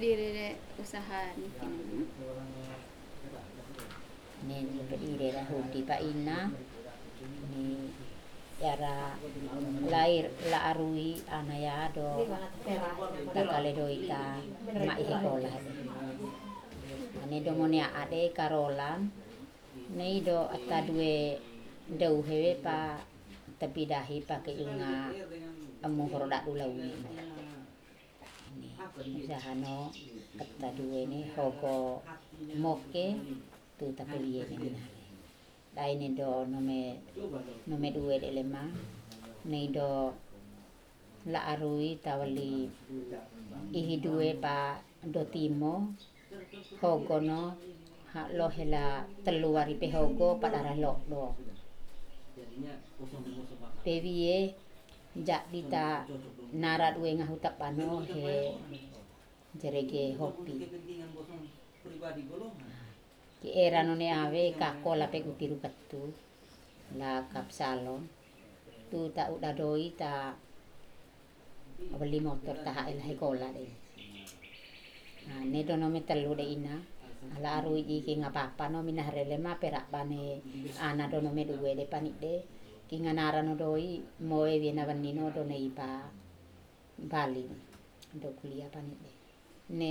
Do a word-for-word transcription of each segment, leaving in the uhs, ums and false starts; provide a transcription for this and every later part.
berdiri usaha ini. Ni berdiri dah hudi Pak Ina. Ni yara lahir la arui anaya do takale do ita mai sekolah. Ani do monia ade karolan. Nei do atta due dau hewe pa tapi dahi pakai unga amu horodak dulu ini. Ini usahano atta due ni hogo moke tu tapi liye ni nare. Dai ni do nome nome due de lema. Nei do la arui tawali ihi due pa do timo hogo no ha lo hela telu wari pe hogo padara lo do. Pewie jak dita narat we ngahutap pano he jerege hopi. Ki era none ave kakola pe kutiru katu la kapsalon tu ta udah doi ta beli motor ta el hekola de. Nah ne dono metelu de ina ala arui iki ngapa-apa no minarele ma perak bane ana dono me duwe de panik de ki nganara no doi moe viena vanino do nei pa Bali do kuliah panik de ne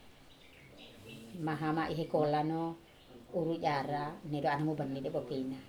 mahama ihe kola no uru jara ne do anamu bani de bokina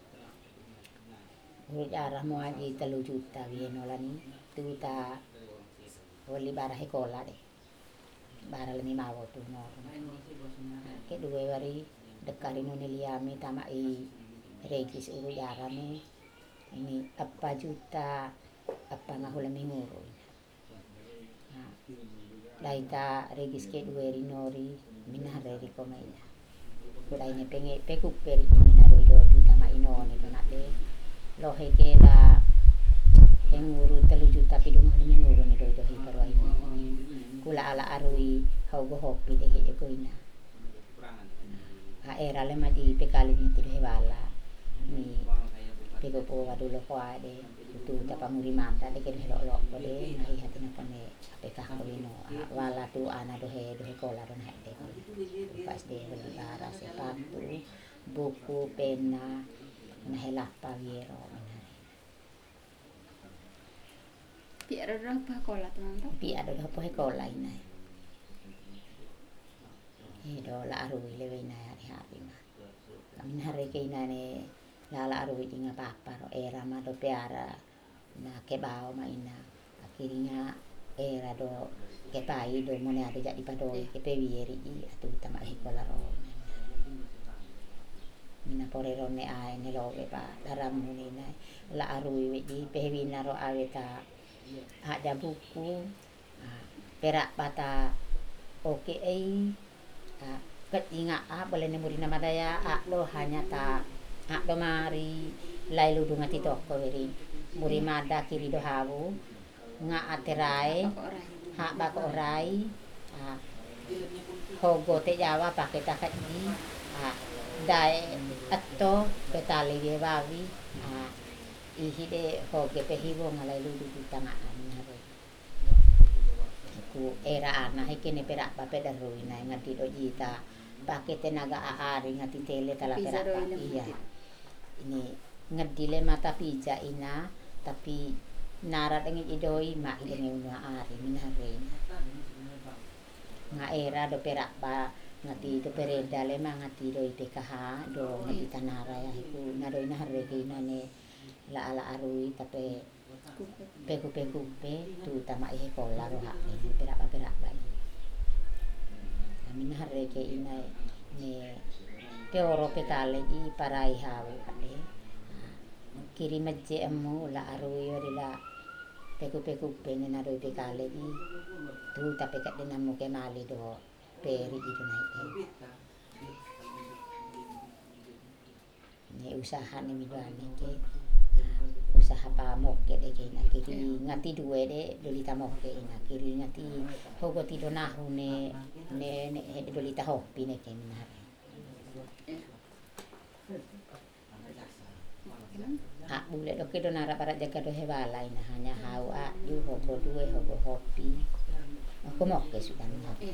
uru jara mo aji telu juta vieno lani tu ta wali bara he kola de bara lemi mawo tu no ke dua wari dekari no niliami tamai regis uru jara ne ini apa juta apa ngahula minguru nah daita regis ke dua rinori minare ri komaina kulai ne penge peku peri minaro do tamai no ne donate lo heke la henguru telu juta pidung minguru ne do do hikaro ini kula ala arui hogo hopi de ke koina ha era le maji pekali ni tiru hewala ni pego po wadulo ko ade tu tapa muri manta de ke lo lo de nai hatina kone apeka ko ino wala tu ana do he do he kola don hade pas de beli bara sepatu buku pena na hela paviero Pi ada berapa kola teman-teman? Pi ada berapa kola ini? Hido la arui lewe ina hari hari ma. Kami hari ke ina ne la la arui inga papa ro era ma do piara na kebao ma ina akhirnya era do kepai do mone ada jadi padoi ke pewieri i atu tama hikola ro. Mina pore ro ne ai ne lo ke pa daram mune na la arui we di pewina ro aweta ada buku perak bata oke ai ket inga a boleh nemuri nama daya a lo hanya ta a do mari lailu dunga titoko weri muri mada kiri do hawu nga aterai ha bako orai a hogo te jawa pakai takat di a dai atto petali ge bawi a ihi de hoge pehiwo ngalai ludu di tangaan haro ku era ana hekene perak bape darui na ngati do jita pakai tenaga aari ngati tele tala perak iya ini ngedile mata pija ina tapi nara dengan idoi mak dengan unwa ari minare nga era do perak ba ngati do pereda le ngati do I P K H do ngati tanara ya iku na do ina hare ina ne la ala arui tapi peku peku pe tu tama ihe kola ro hak ni perak perak ba ini kami na hare ke ina ne peoro pe kale I parai hawe kale kiri meje emu la arui ori la peku peku pe ne na do pe kale I tu tapi kat de namu ke mali do peri itu naik ni usaha ni midani ke usaha pa mokke de ke na kiri ngati due de dolita mokke ina kiri ngati hogo ti donahu ne ne ne dolita hopi ne ke na a bule do ke donara para jaga do hewala ina hanya hau a du hogo due hogo hopi Aku mokke sudah nih. Iya.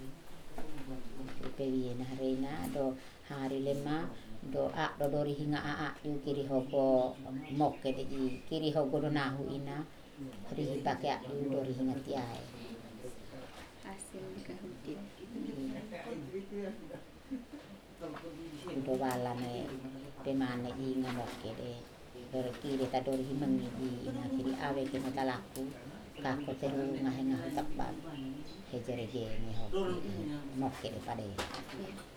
Pewiena harina do hari lema do a do dori hinga a a yu kiri hogo mokke de i kiri hogo do nahu ina ri pake a yu dori hinga tiai. Hasil kahudin. Do wala ne pemane i nga mokke de dori kiri ta dori himangi i ina kiri awe ke matalaku kako teru ngahe ngahe tapat hejere ge ni hogo mokke de pade. Iya.